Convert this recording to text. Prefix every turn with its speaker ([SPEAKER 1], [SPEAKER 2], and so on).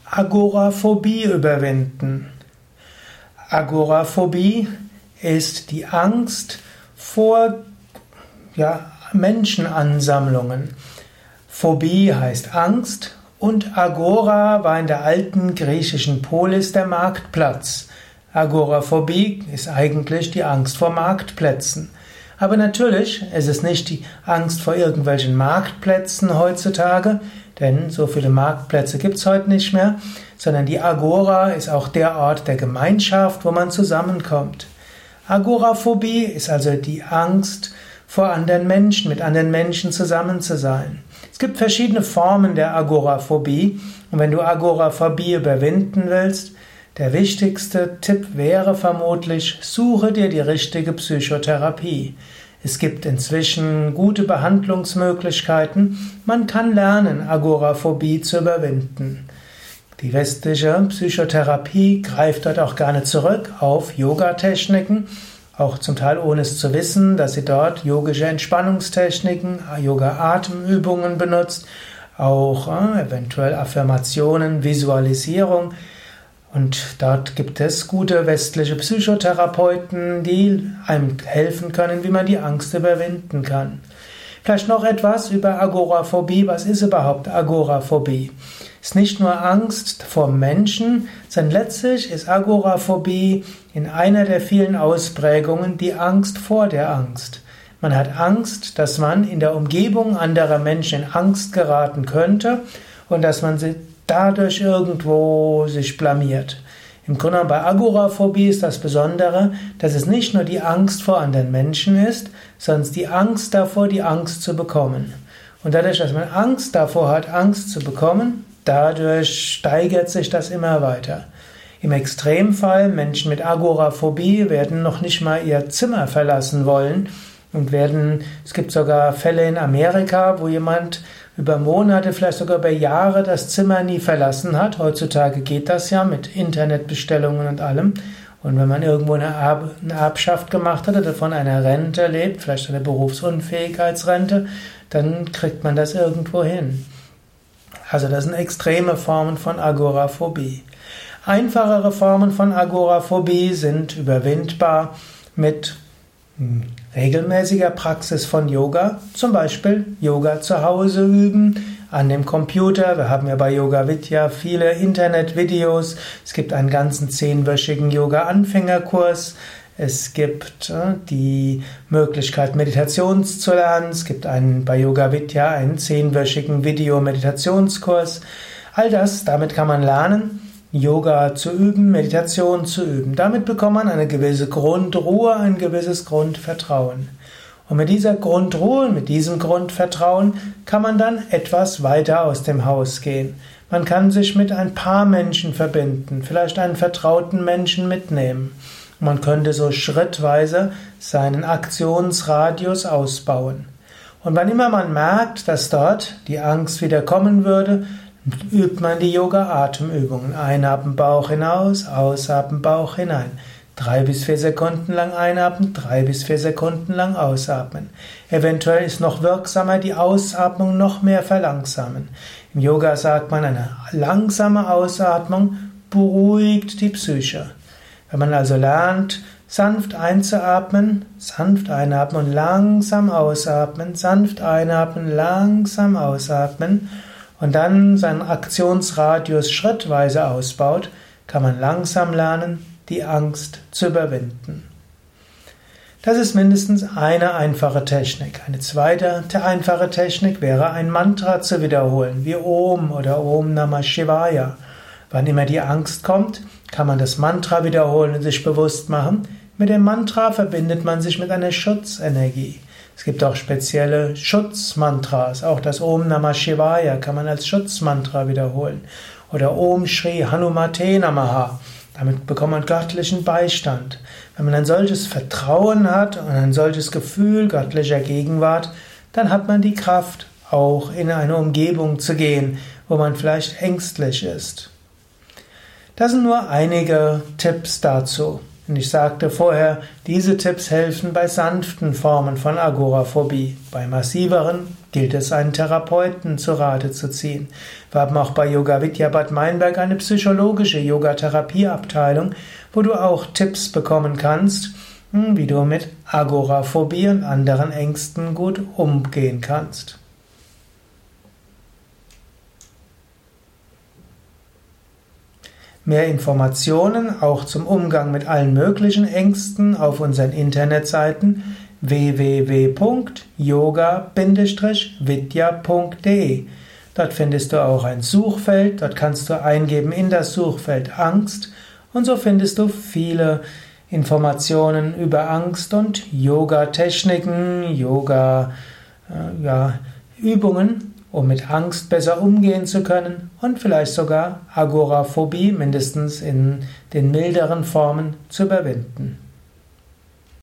[SPEAKER 1] Agoraphobie überwinden. Agoraphobie ist die Angst vor Menschenansammlungen. Phobie heißt Angst und Agora war in der alten griechischen Polis der Marktplatz. Agoraphobie ist eigentlich die Angst vor Marktplätzen. Aber natürlich, es ist nicht die Angst vor irgendwelchen Marktplätzen heutzutage, denn so viele Marktplätze gibt es heute nicht mehr, sondern die Agora ist auch der Ort der Gemeinschaft, wo man zusammenkommt. Agoraphobie ist also die Angst vor anderen Menschen, mit anderen Menschen zusammen zu sein. Es gibt verschiedene Formen der Agoraphobie und wenn du Agoraphobie überwinden willst, der wichtigste Tipp wäre vermutlich, suche dir die richtige Psychotherapie. Es gibt inzwischen gute Behandlungsmöglichkeiten. Man kann lernen, Agoraphobie zu überwinden. Die westliche Psychotherapie greift dort auch gerne zurück auf Yoga-Techniken, auch zum Teil ohne es zu wissen, dass sie dort yogische Entspannungstechniken, Yoga-Atemübungen benutzt, auch eventuell Affirmationen, Visualisierung. Und dort gibt es gute westliche Psychotherapeuten, die einem helfen können, wie man die Angst überwinden kann. Vielleicht noch etwas über Agoraphobie. Was ist überhaupt Agoraphobie? Es ist nicht nur Angst vor Menschen, sondern letztlich ist Agoraphobie in einer der vielen Ausprägungen die Angst vor der Angst. Man hat Angst, dass man in der Umgebung anderer Menschen in Angst geraten könnte und dass man dadurch irgendwo sich blamiert. Im Grunde bei Agoraphobie ist das Besondere, dass es nicht nur die Angst vor anderen Menschen ist, sondern die Angst davor, die Angst zu bekommen. Und dadurch, dass man Angst davor hat, Angst zu bekommen, dadurch steigert sich das immer weiter. Im Extremfall, Menschen mit Agoraphobie werden noch nicht mal ihr Zimmer verlassen wollen und es gibt sogar Fälle in Amerika, wo jemand über Monate, vielleicht sogar über Jahre das Zimmer nie verlassen hat. Heutzutage geht das ja mit Internetbestellungen und allem. Und wenn man irgendwo eine Erbschaft gemacht hat oder von einer Rente lebt, vielleicht eine Berufsunfähigkeitsrente, dann kriegt man das irgendwo hin. Also das sind extreme Formen von Agoraphobie. Einfachere Formen von Agoraphobie sind überwindbar mit regelmäßiger Praxis von Yoga, zum Beispiel Yoga zu Hause üben, an dem Computer. Wir haben ja bei Yoga Vidya viele Internetvideos. Es gibt einen ganzen 10-wöchigen Yoga-Anfängerkurs. Es gibt die Möglichkeit, Meditation zu lernen. Es gibt bei Yoga Vidya einen 10-wöchigen Video-Meditationskurs. All das, damit kann man lernen, Yoga zu üben, Meditation zu üben. Damit bekommt man eine gewisse Grundruhe, ein gewisses Grundvertrauen. Und mit dieser Grundruhe, mit diesem Grundvertrauen kann man dann etwas weiter aus dem Haus gehen. Man kann sich mit ein paar Menschen verbinden, vielleicht einen vertrauten Menschen mitnehmen. Man könnte so schrittweise seinen Aktionsradius ausbauen. Und wann immer man merkt, dass dort die Angst wieder kommen würde, übt man die Yoga-Atemübungen. Einatmen, Bauch hinaus, ausatmen, Bauch hinein. 3 bis 4 Sekunden lang einatmen, 3 bis 4 Sekunden lang ausatmen. Eventuell ist noch wirksamer die Ausatmung noch mehr verlangsamen. Im Yoga sagt man, eine langsame Ausatmung beruhigt die Psyche. Wenn man also lernt, sanft einzuatmen, sanft einatmen und langsam ausatmen, sanft einatmen, langsam ausatmen, und dann seinen Aktionsradius schrittweise ausbaut, kann man langsam lernen, die Angst zu überwinden. Das ist mindestens eine einfache Technik. Eine zweite einfache Technik wäre, ein Mantra zu wiederholen, wie Om oder Om Namah Shivaya. Wann immer die Angst kommt, kann man das Mantra wiederholen und sich bewusst machen. Mit dem Mantra verbindet man sich mit einer Schutzenergie. Es gibt auch spezielle Schutzmantras. Auch das Om Namah Shivaya kann man als Schutzmantra wiederholen. Oder Om Shri Hanumate Namaha. Damit bekommt man göttlichen Beistand. Wenn man ein solches Vertrauen hat und ein solches Gefühl göttlicher Gegenwart, dann hat man die Kraft, auch in eine Umgebung zu gehen, wo man vielleicht ängstlich ist. Das sind nur einige Tipps dazu. Und ich sagte vorher, diese Tipps helfen bei sanften Formen von Agoraphobie. Bei massiveren gilt es, einen Therapeuten zu Rate zu ziehen. Wir haben auch bei Yoga Vidya Bad Meinberg eine psychologische Yogatherapieabteilung, wo du auch Tipps bekommen kannst, wie du mit Agoraphobie und anderen Ängsten gut umgehen kannst. Mehr Informationen auch zum Umgang mit allen möglichen Ängsten auf unseren Internetseiten www.yoga-vidya.de. Dort findest du auch ein Suchfeld, dort kannst du eingeben in das Suchfeld Angst und so findest du viele Informationen über Angst und Yoga-Techniken, Yoga-Übungen, um mit Angst besser umgehen zu können und vielleicht sogar Agoraphobie mindestens in den milderen Formen zu überwinden.